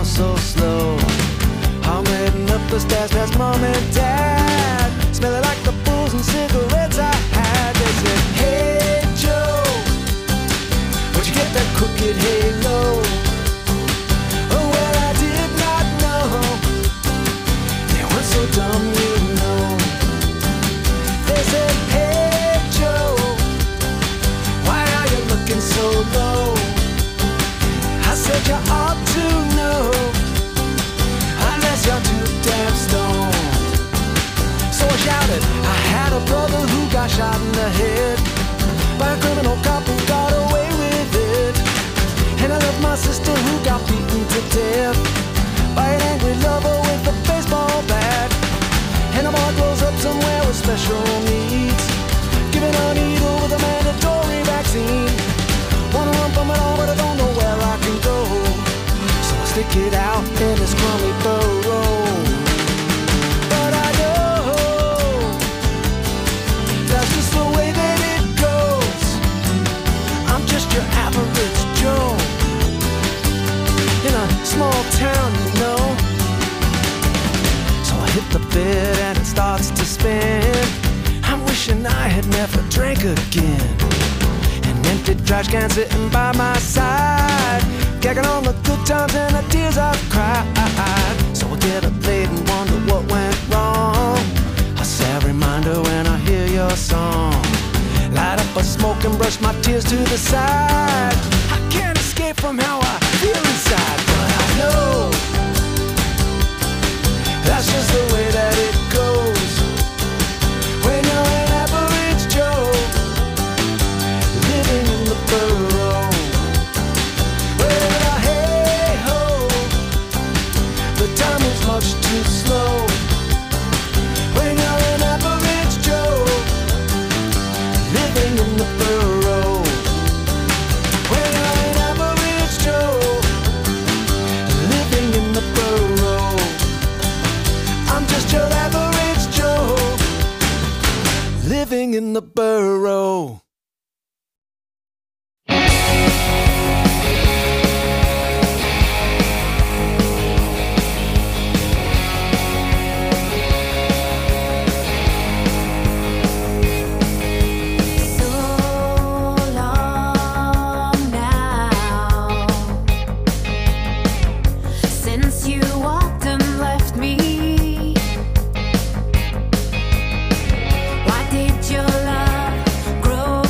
down so slow. I'm heading up the stairs past mom and dad, smelling like the booze and cigarettes I had. They said, hey Joe, where'd you get that crooked halo? Oh well, I did not know. They weren't so dumb, you know. They said, hey Joe, why are you looking so low? I said you ought to know, unless you're too damn stoned. So I shouted, I had a brother who got shot in the head by a criminal cop who got away with it. And I left my sister who got beaten to death by an angry lover with a baseball bat. And a boy grows up somewhere with special needs, given a needle with a mandatory vaccine. Wanna run from it all, but I don't know where I can go. So I stick it out in this crummy burrow. But I know that's just the way that it goes. I'm just your average Joe in a small town, you know. So I hit the bed and it starts to spin. I'm wishing I had never drank again. Empty trash can sitting by my side, gagging on the good times and the tears I've cried. So I get up late and wonder what went wrong. A sad reminder when I hear your song. Light up a smoke and brush my tears to the side. I can't escape from how I feel inside, but I know that's just the way that it goes when you're an average Joe living in the burrow. Well, hey ho, the time is much too slow when you're an average Joe living in the burrow. When you're an average Joe living in the burrow. I'm just your average Joe living in the burrow. Why did your love grow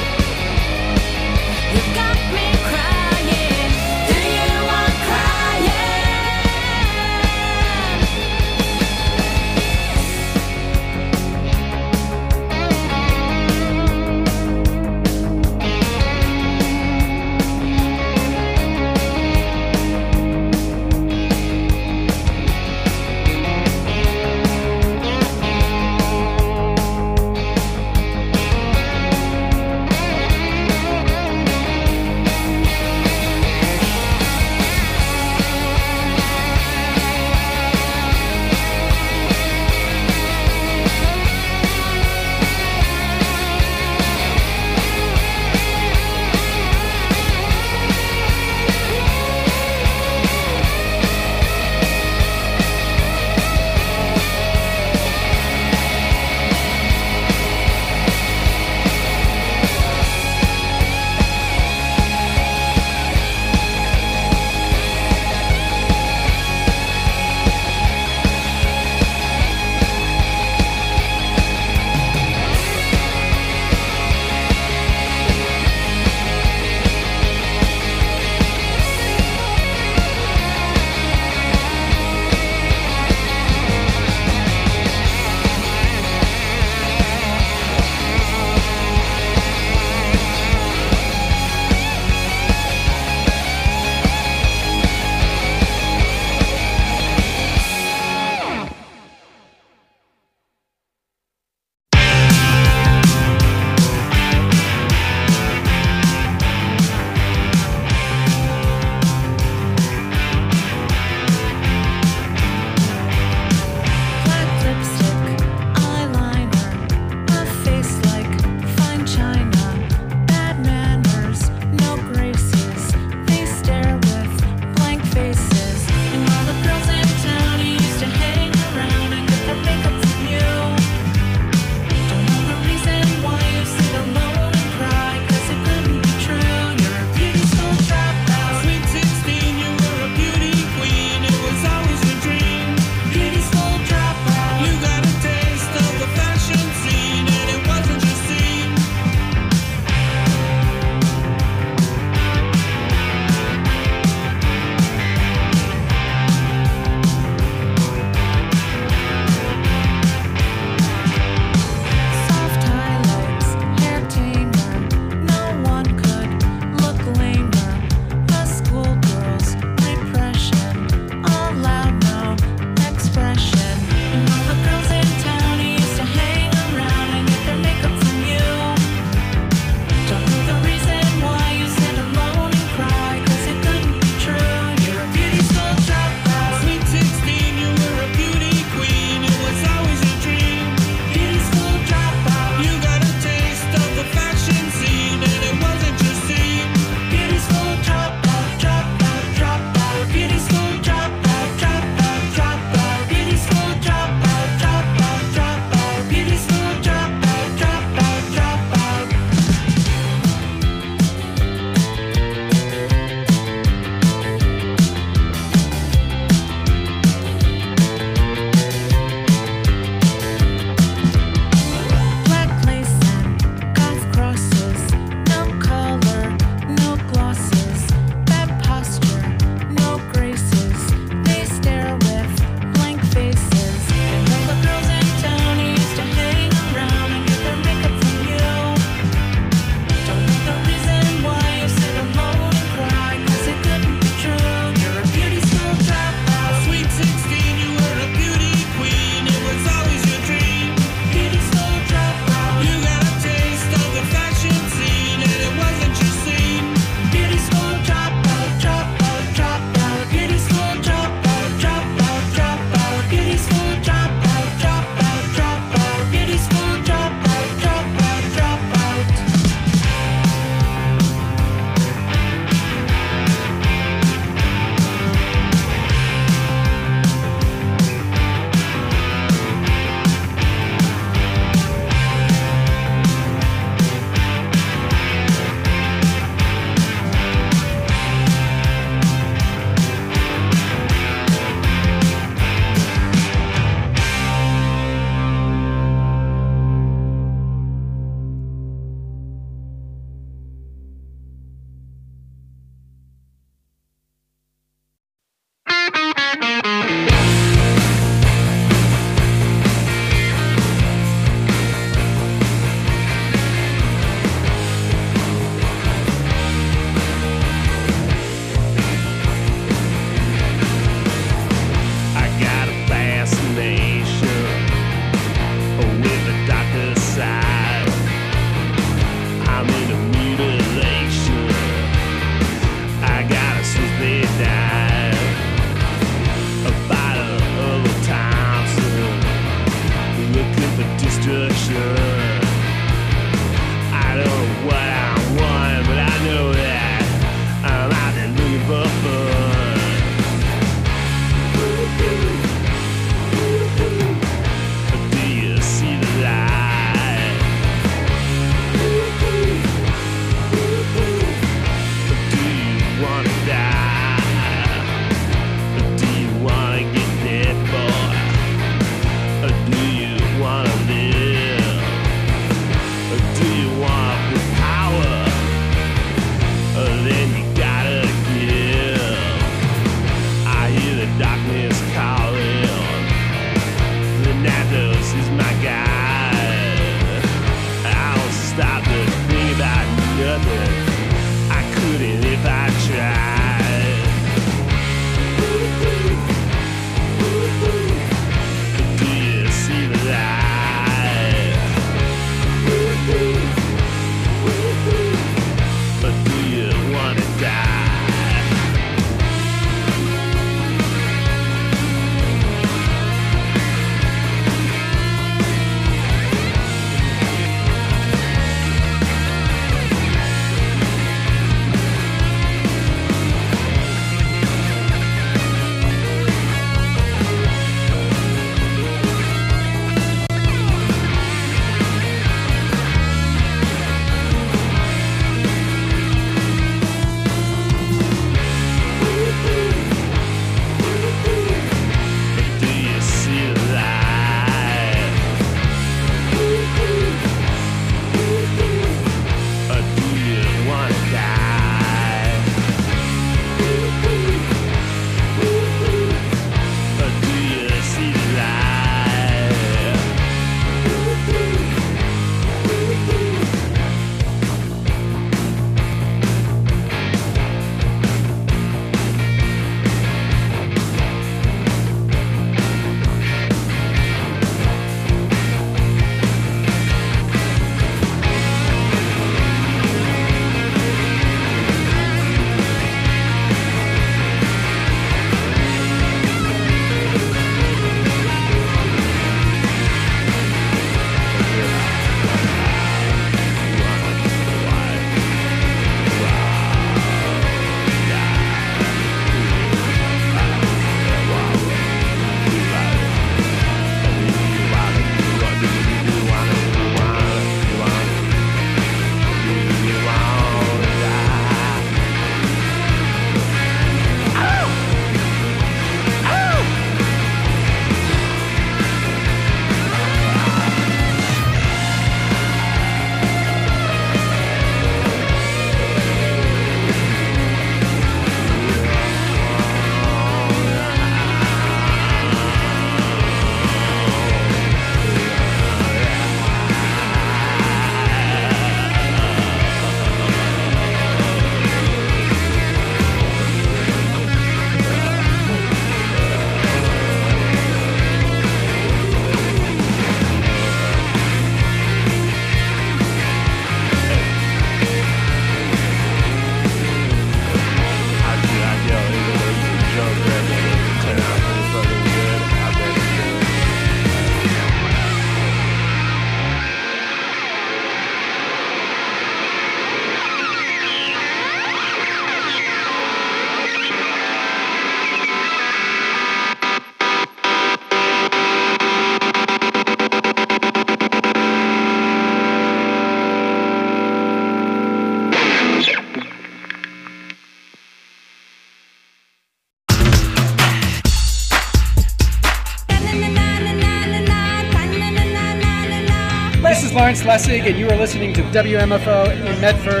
This is Lawrence Lessig, and you are listening to WMFO in Medford.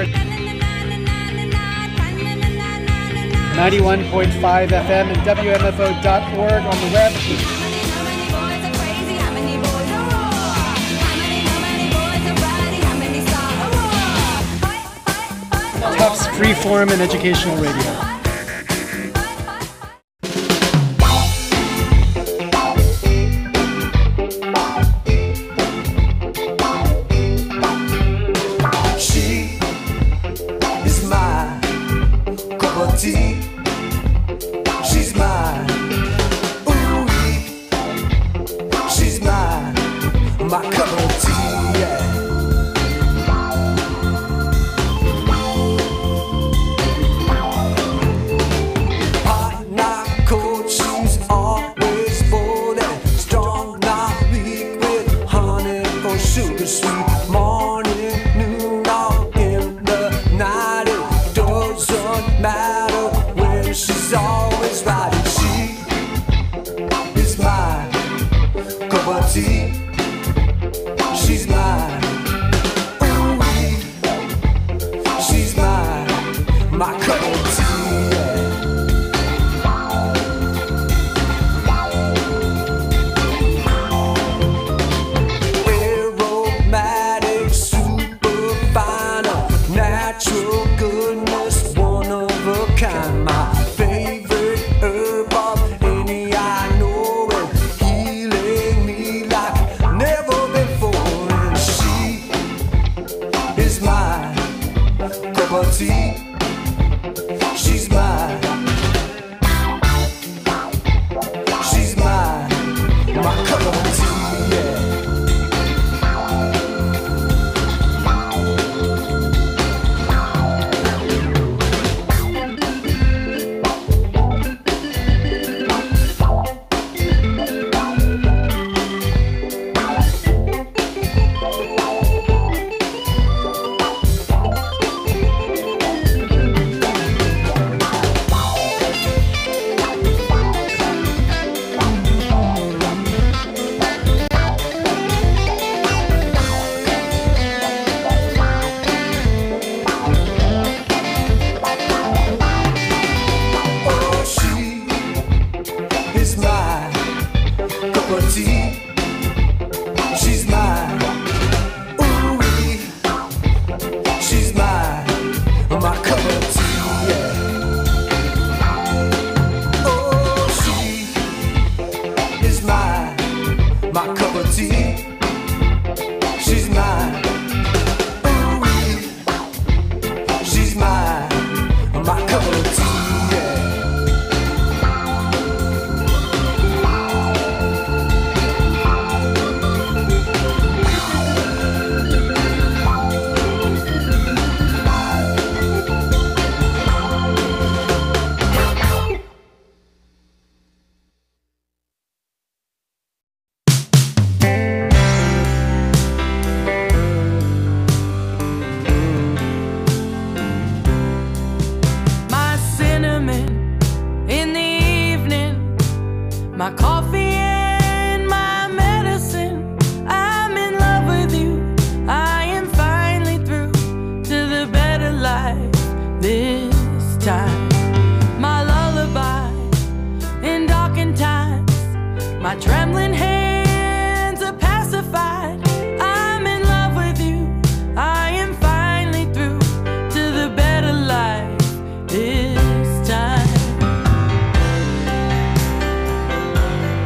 91.5 FM and WMFO.org on the web. Tufts Freeform and Educational Radio. My cup of tea. my coffee and my medicine. I'm in love with you. I am finally through to the better life this time. My lullaby in darkened times, my trembling hands are pacified. I'm in love with you. I am finally through to the better life this time.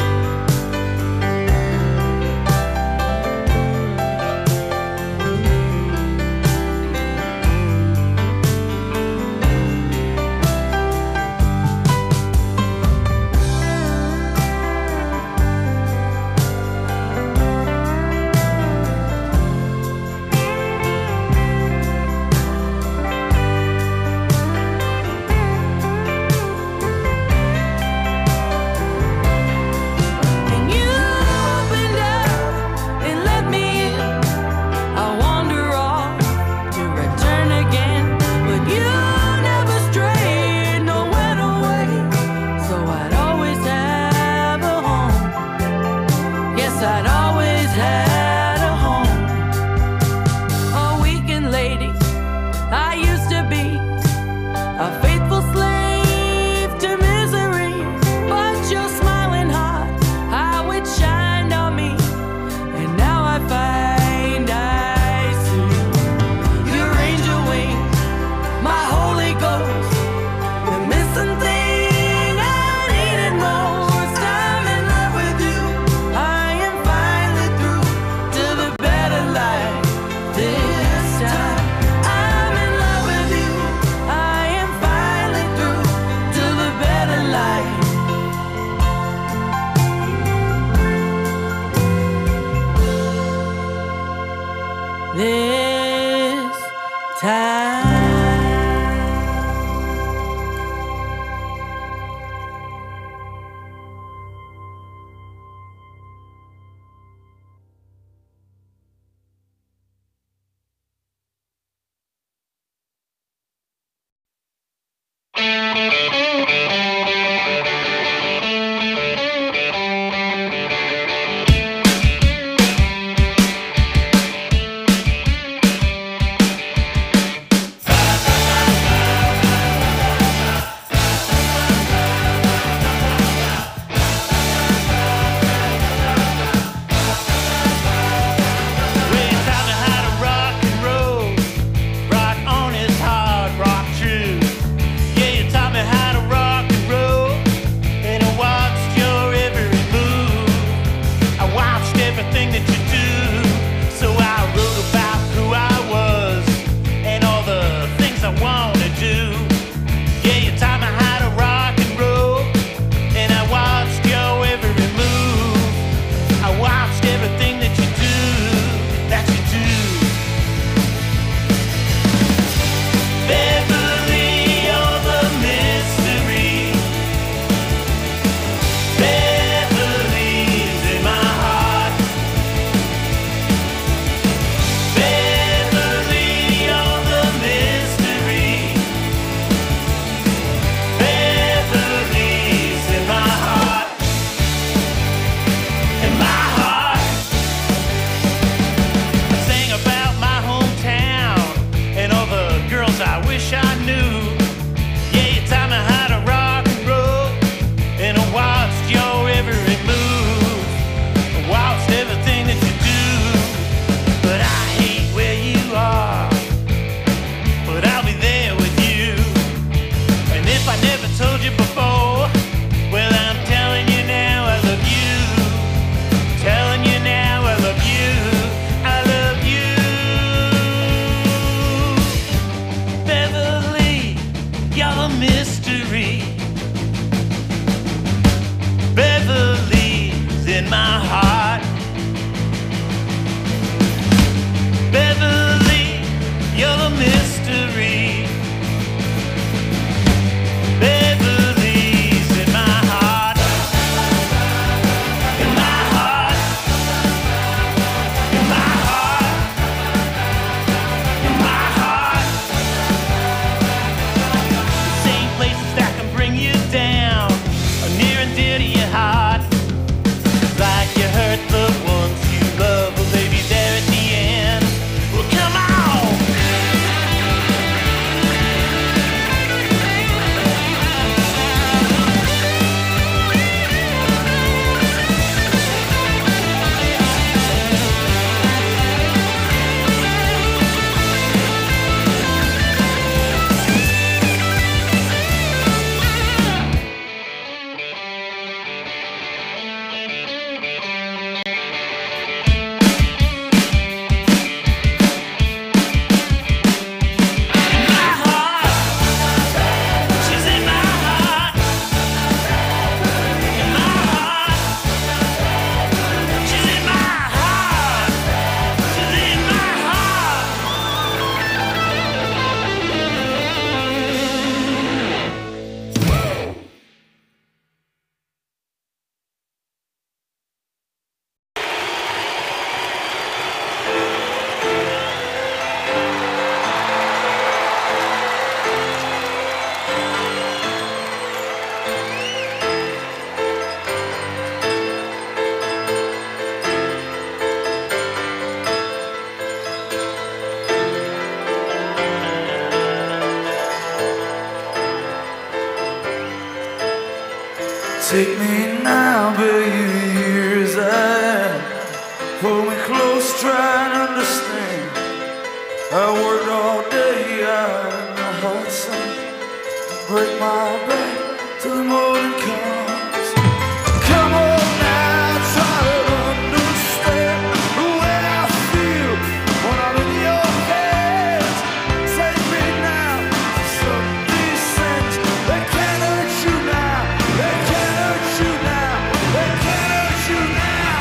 Take me now, baby, here's I am. Hold me close, try and understand. I worked all day out in the hot sun. Break my back till the morning comes. Come on now, try to understand the way I feel when I'm in your hands. Take me now to some descent. They can't hurt you now. They can't hurt you now. They can't hurt you now.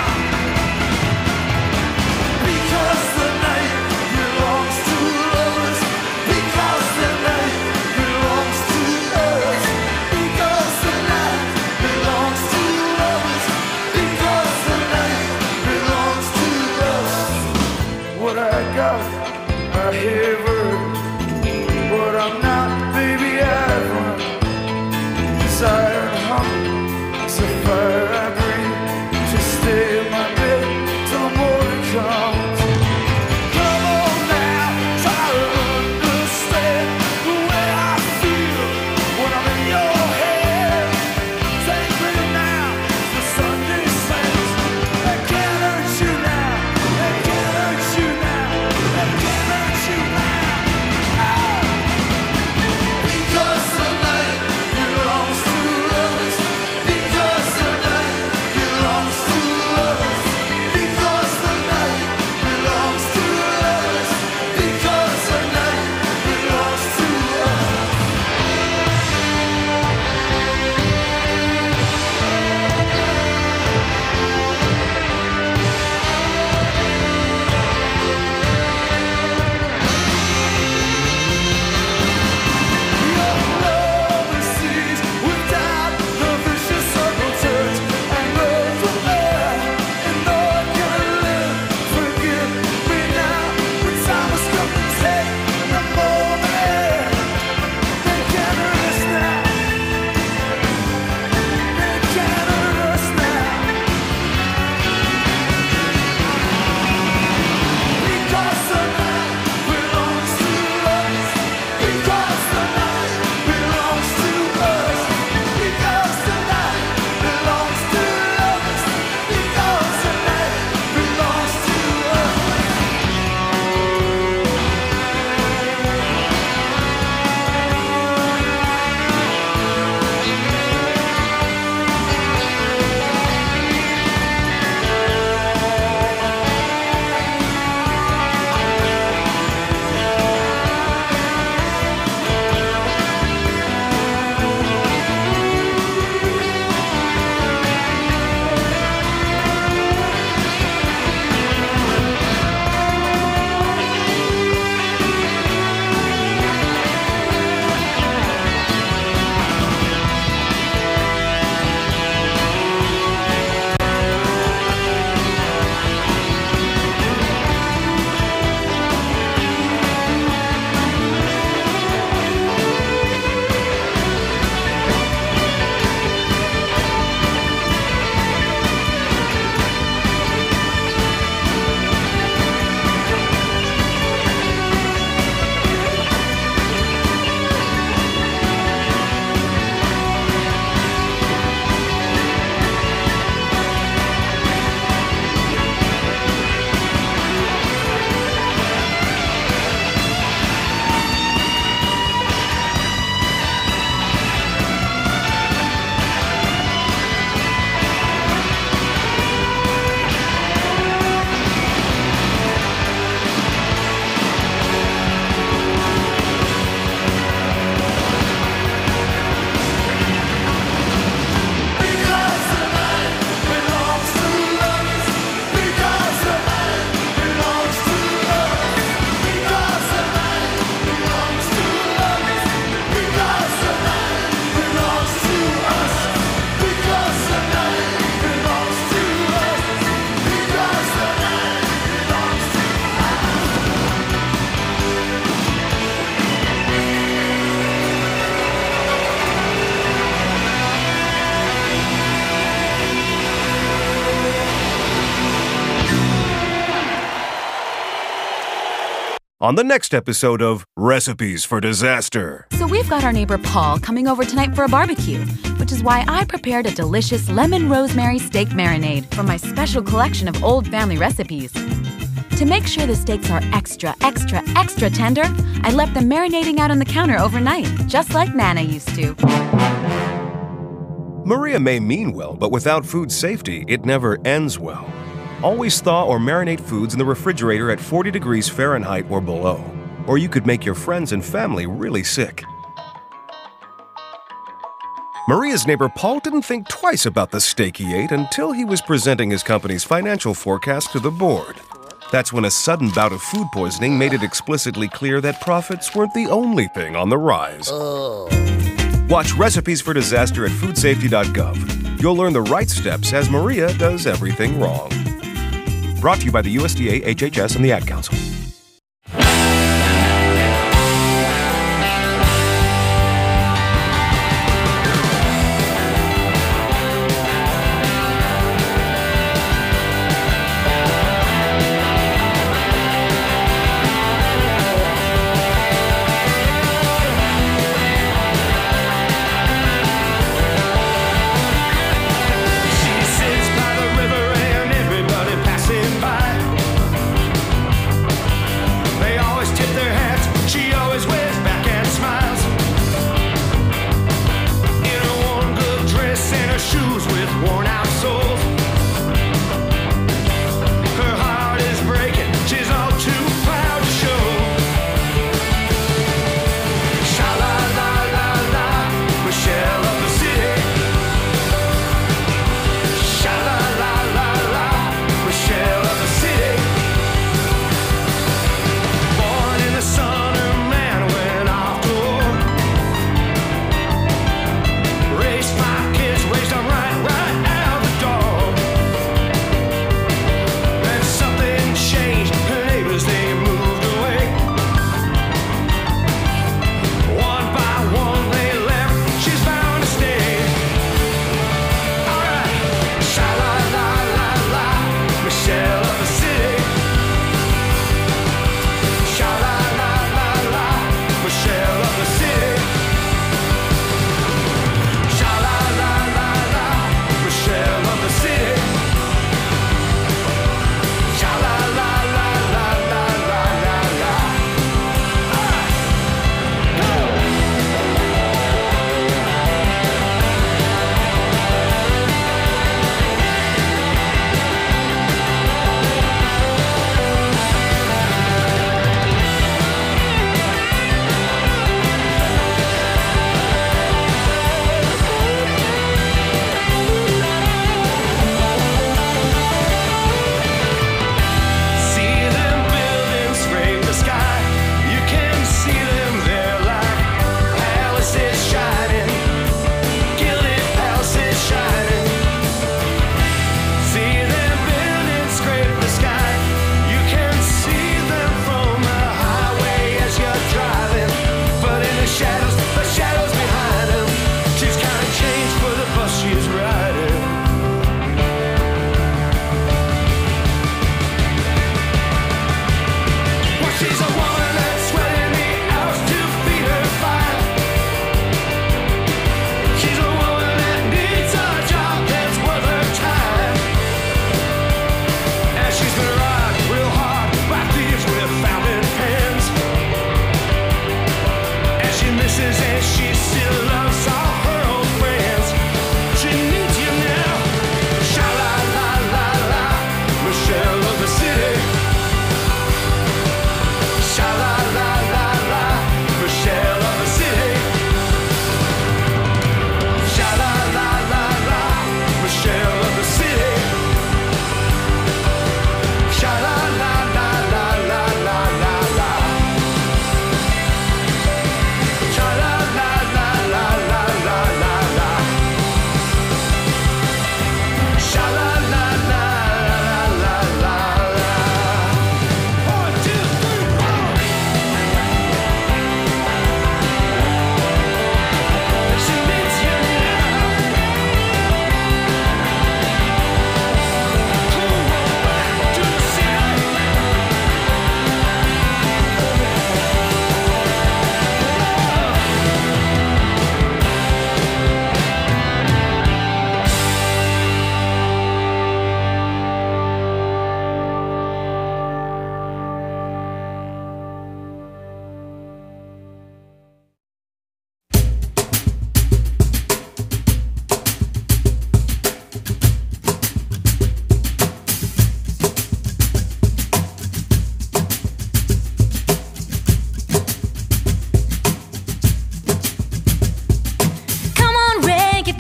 Because the night belongs to us. Because the night belongs to us. Because the night belongs to us. Because the night belongs to us. What I got, I have earned. What I'm not, baby, I've run. Desire and hunger, it's a fire I breathe. Just stay in my bed till the morning comes. Come on now, try to understand the way I feel when I'm in your head. Take me now, the sun descends. They can't hurt you now. They can't hurt you now. They can't hurt you now. Because the night belongs to us. Because the night belongs to us. Because the night belongs to us. Because the night belongs to us. Your love is seized without the vicious circle turns and goes from there. And though I can live, forgive me now. When time has come to take the moment, they can't hurt us now. They can't hurt us now. Because the night belongs to us. Because the night belongs to us. Because the night belongs to us. Because the night belongs to us. Because the night belongs to us. Because the night belongs to us. Because the night belongs to us. Because the night belongs to us. Because the night belongs to us. Because the night belongs to On the next episode of Recipes for Disaster. So we've got our neighbor Paul coming over tonight for a barbecue. which is why I prepared a delicious lemon rosemary steak marinade from my special collection of old family recipes. To make sure the steaks are extra, extra, extra tender, I left them marinating out on the counter overnight, just like Nana used to. Maria may mean well, but without food safety, it never ends well. Always thaw or marinate foods in the refrigerator at 40 degrees Fahrenheit or below, or you could make your friends and family really sick. Maria's neighbor Paul didn't think twice about the steak he ate until he was presenting his company's financial forecast to the board. That's when a sudden bout of food poisoning made it explicitly clear that profits weren't the only thing on the rise. Watch Recipes for Disaster at foodsafety.gov. You'll learn the right steps as Maria does everything wrong. Brought to you by the USDA, HHS, and the Ad Council.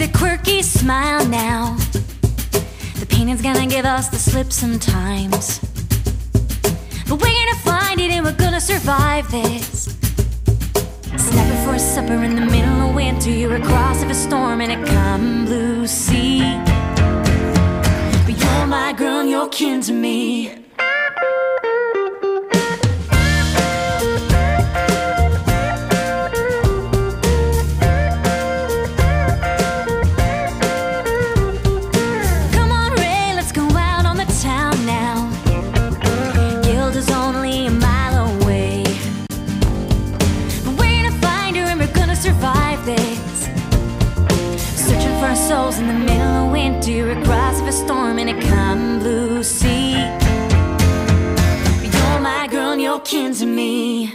the quirky smile now. The painting's gonna give us the slip sometimes, but we're gonna find it and we're gonna survive this. Snapping for a supper in the middle of winter, you're across of a storm in a calm blue sea. But you're my girl and you're kin to me. Souls in the middle of winter, across of a storm in a calm blue sea. You're my girl and you're kin to me.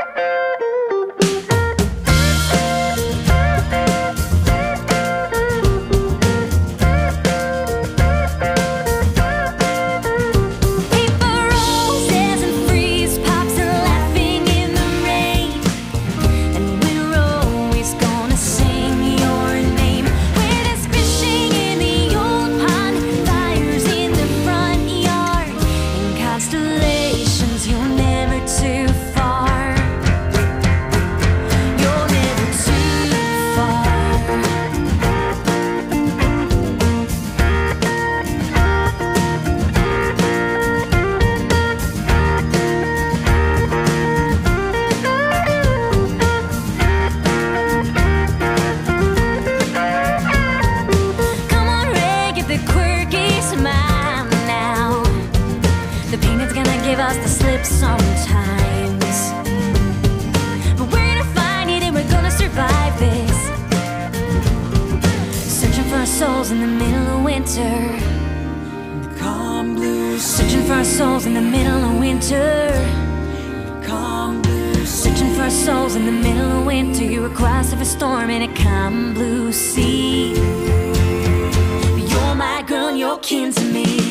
Souls in the middle of winter, calm blue. Searching for our souls in the middle of winter, calm blue. Searching for our souls in the middle of winter. You're across of a storm in a calm blue sea. You're my girl and you're kin to me.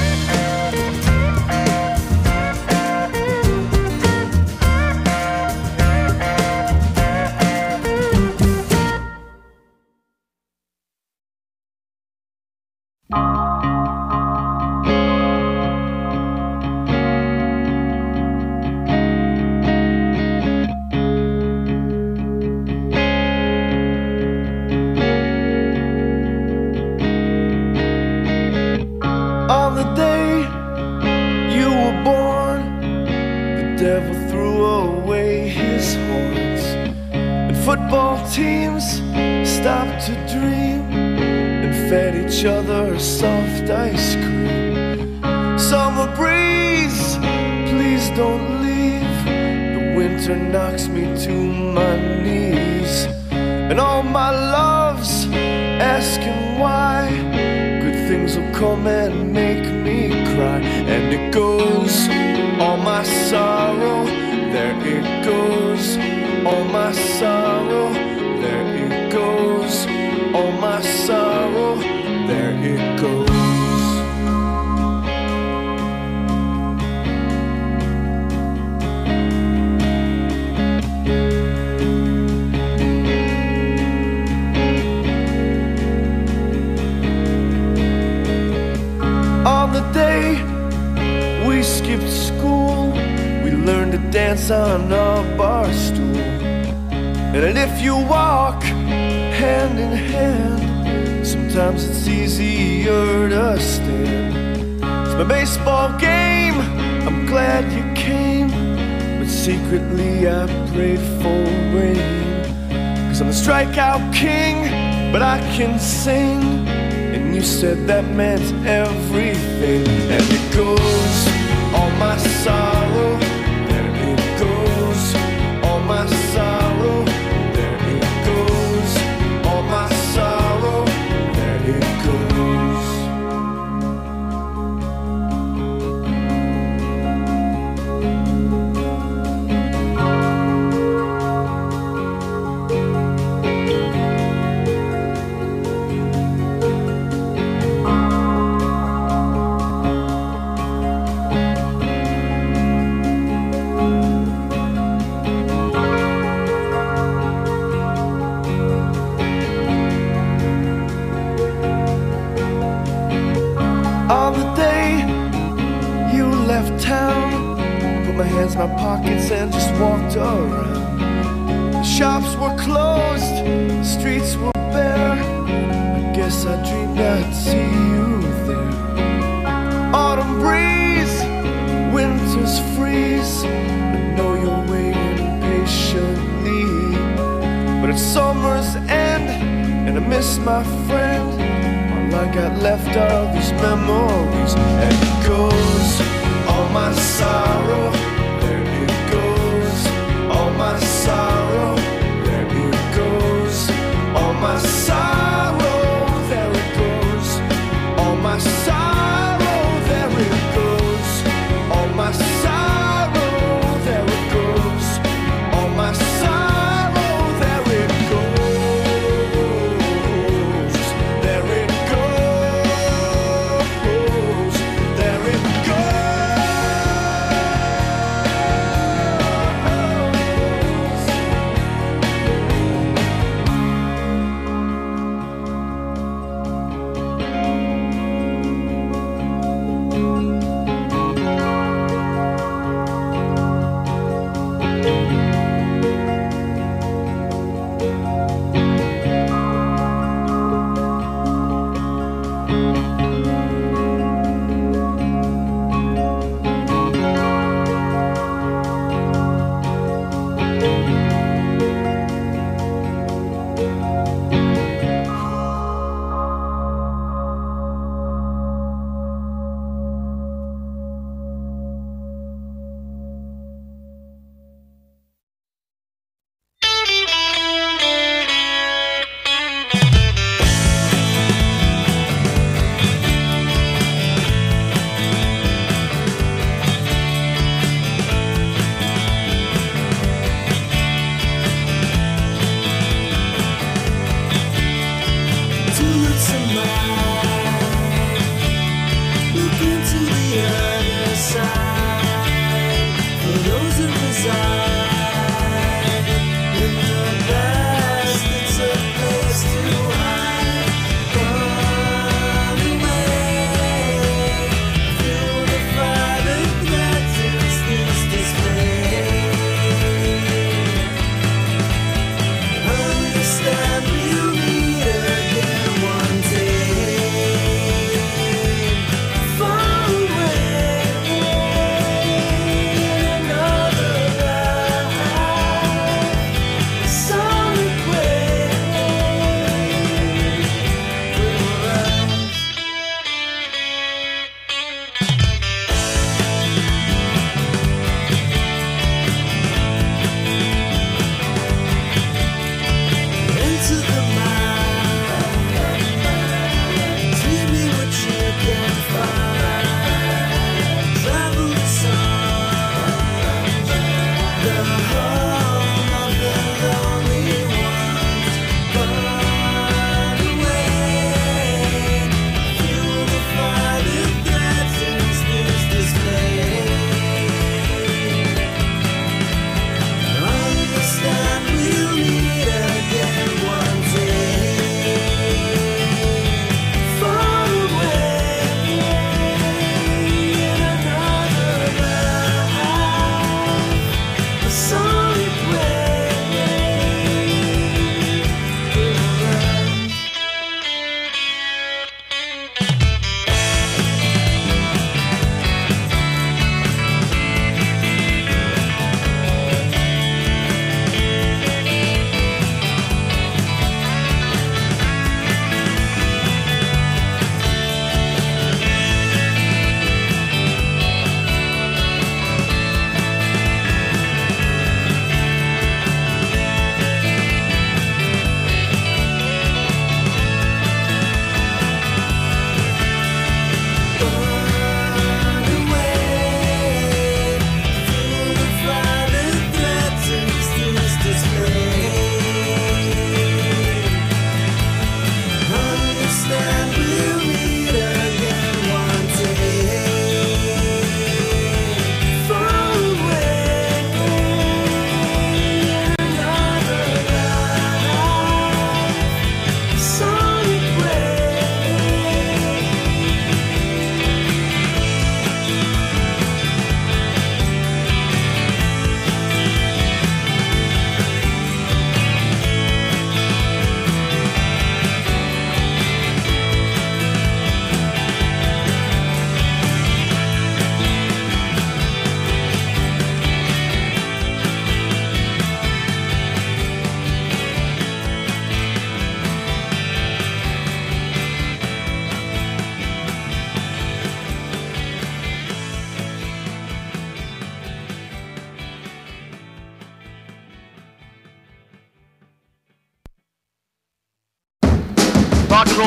Teams stopped to dream and fed each other soft ice cream. Summer breeze, please don't leave. The winter knocks me to my knees, and all my loves asking why. Good things will come and make me cry. And it goes, all my sorrow, there it goes, all my sorrow. There it goes, all my sorrow, there it goes. On the day we skipped school, we learned to dance on a bar stool. And if you walk hand in hand, sometimes it's easier to stand. It's my baseball game, I'm glad you came, but secretly I prayed for rain. 'Cause I'm the strikeout king, but I can sing, and you said that meant everything. And it goes, all my sorrow, there it goes, all my sorrow. my pockets and just walked around. The shops were closed, the streets were bare. I guess I dreamed I'd see you there. Autumn breeze, winter's freeze. I know you're waiting patiently, but it's summer's end and I miss my friend. All I got left are these memories. And it goes, all my sorrow, there it goes. All my sorrow, there it goes. All my sorrow, there it goes. All my sorrow, there it goes. All my sorrow, there it goes. All my sorrow, there it goes. There it goes. There it goes.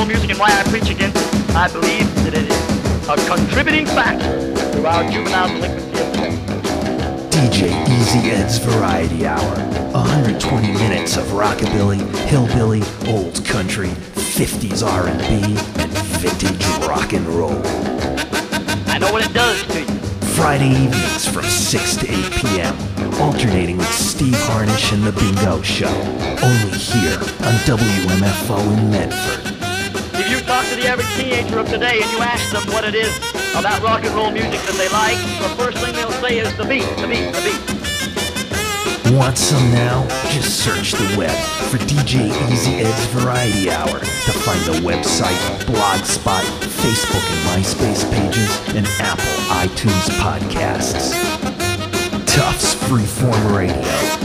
roll music and why I preach against it. I believe that it is a contributing factor to our juvenile delinquency epidemic. DJ Easy Ed's Variety Hour. 120 minutes of rockabilly, hillbilly, old country, 50s R&B, and vintage rock and roll. I know what it does to you. Friday evenings from 6 to 8 p.m. Alternating with Steve Harnish and The Bingo Show. Only here on WMFO in Medford. If you talk to the average teenager of today and you ask them what it is about rock and roll music that they like, the first thing they'll say is the beat, the beat, the beat. Want some now? Just search the web for DJ Easy Ed's Variety Hour to find the website, Blogspot, Facebook and MySpace pages, and Apple iTunes podcasts. Tufts Freeform Radio,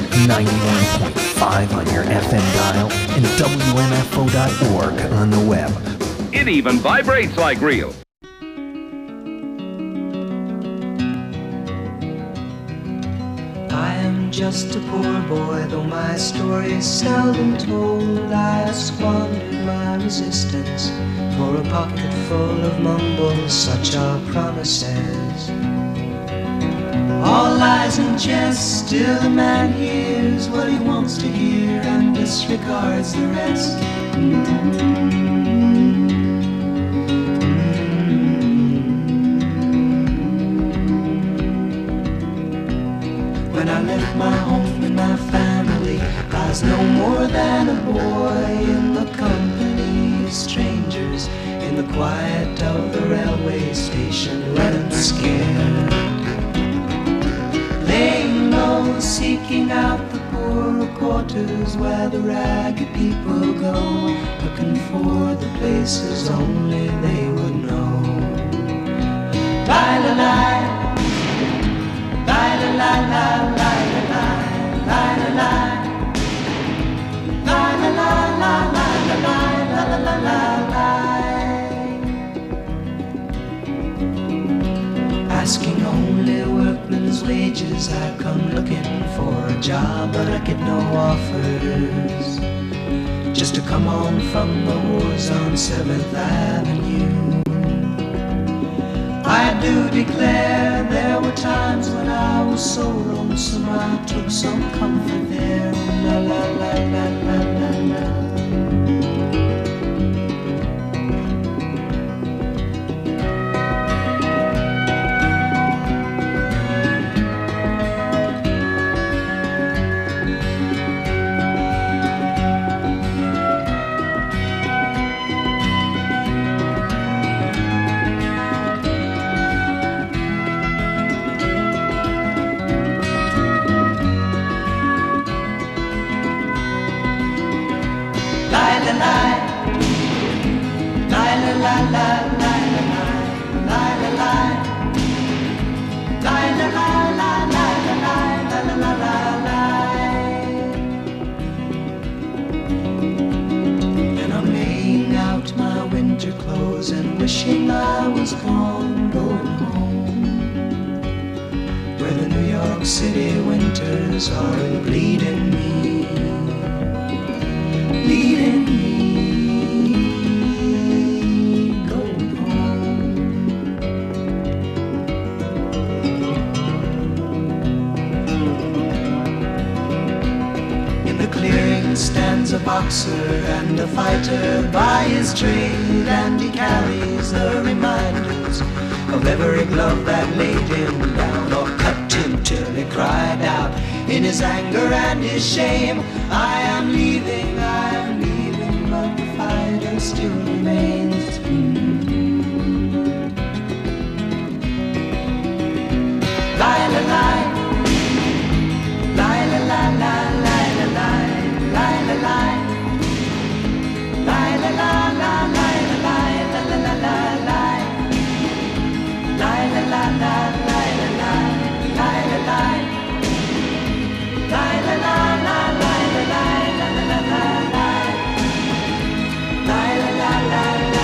91.5 on your FM dial and WMFO.org on the web. It even vibrates like real. I am just a poor boy, though my story is seldom told. I have squandered my resistance for a pocket full of mumbles, such are promises. All lies and jest, still a man hears what he wants to hear and disregards the rest. When I left my home and my family, I was no more than a boy in the company of strangers, in the quiet of the railway station, running scared. Laying low, seeking out the poorer quarters where the ragged people go, looking for the places only they would know. Lie-la-lie, lie-la-lie, lie-la-lie, lie-la-lie, lie-la-lie, lie-la-lie, lie-la-lie. Asking only workmen's wages, I come looking for a job, but I get no offers. Just to come on from the wars on 7th Avenue. I do declare there were times when I was so lonesome I took some comfort there. La la la la la la la. And I'm laying out my winter clothes and wishing I was gone, going home, where the New York City winters are bleeding me, bleeding me. Stands a boxer and a fighter by his trade, and he carries the reminders of every glove that laid him down or cut him till he cried out in his anger and his shame, I am leaving, but the fighter still remains. Lie, la, lie, lie, la, la, la, lie, la, lie. Lie, la, lie. Lie, la, la, la, lie, la, lie, la, la, la, la, lie. Lie, la, la, la, lie, la, lie, lie, la, lie. Lie, la, la, la, lie, la, lie, la, la, la, la, lie. Lie, la, la, la,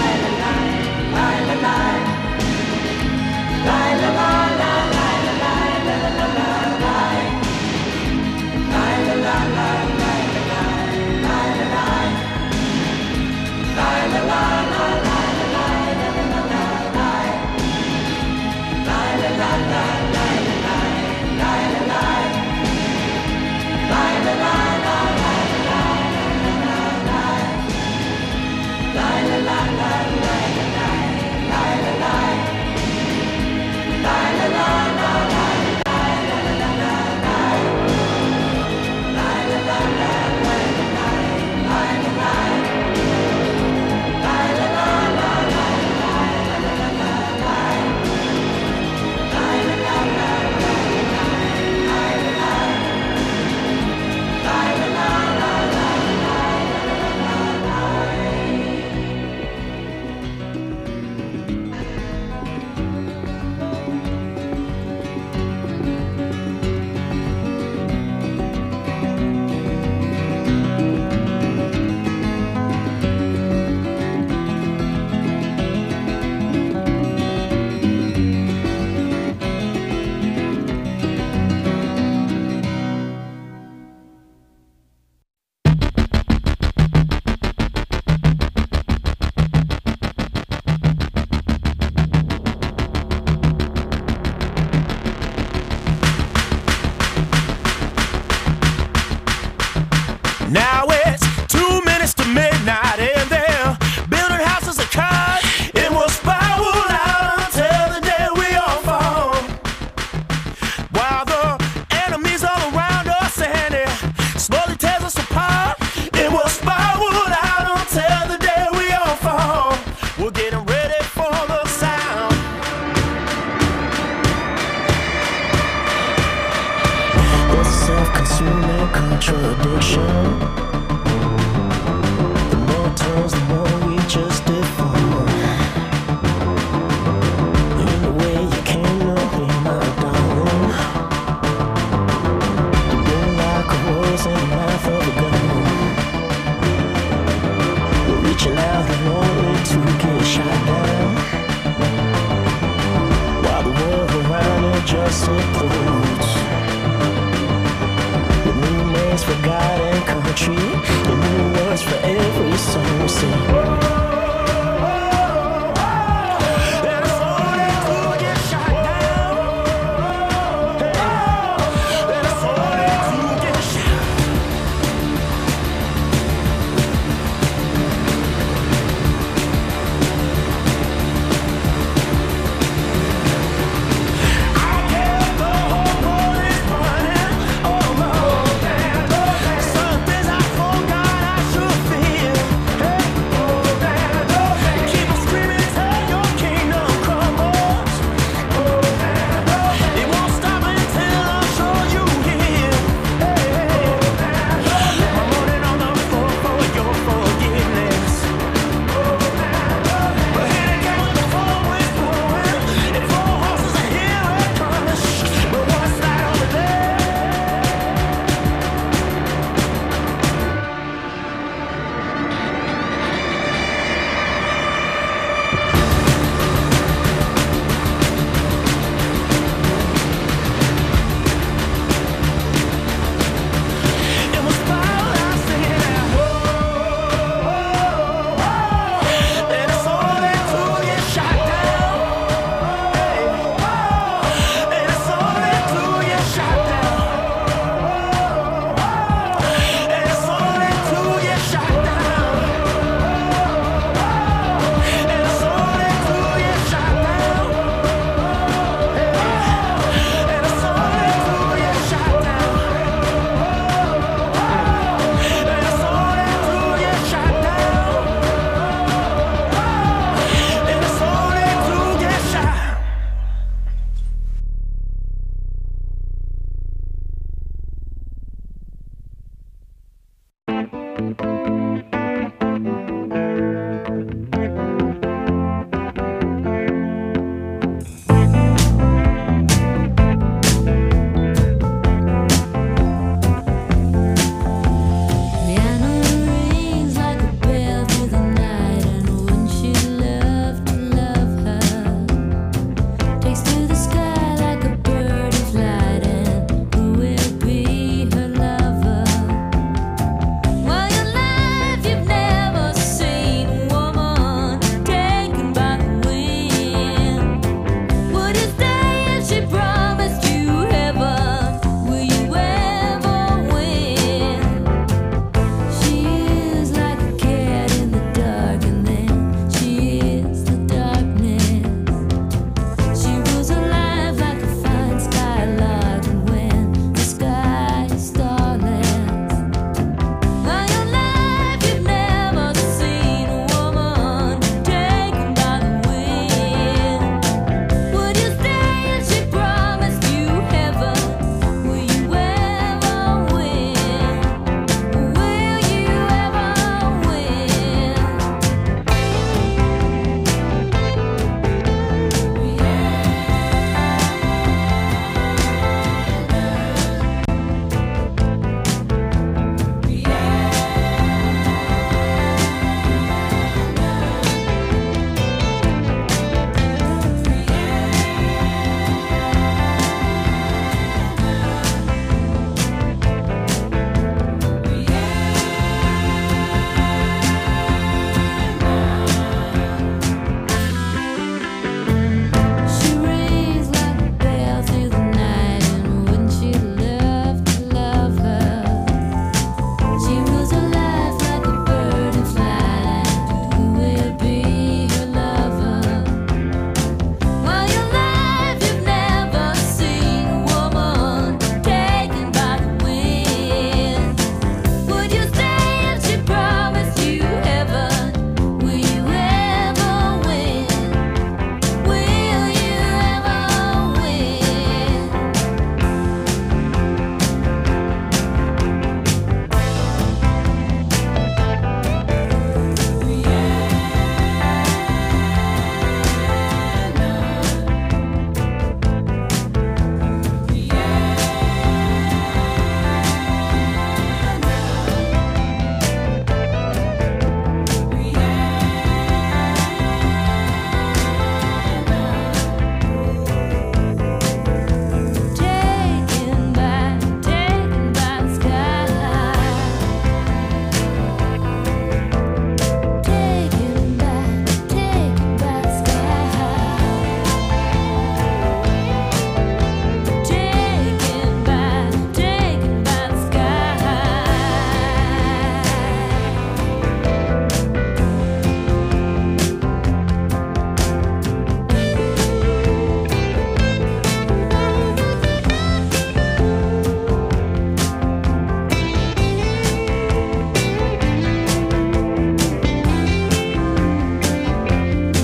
Now it's 2 minutes to midnight and they're building houses of cards. It will spiral out until the day we all fall. While the enemies all around us and it slowly tears us apart. It will spiral out until the day we all fall. We're getting ready for the sound. It's self-consuming contradiction. The more turns, the more we just deform. In the way you can't know me, my darling. The moonlight corrodes in the mouth of a gun. We're reaching out and only to get shot down. While the world around it just implodes. With new names for God and country.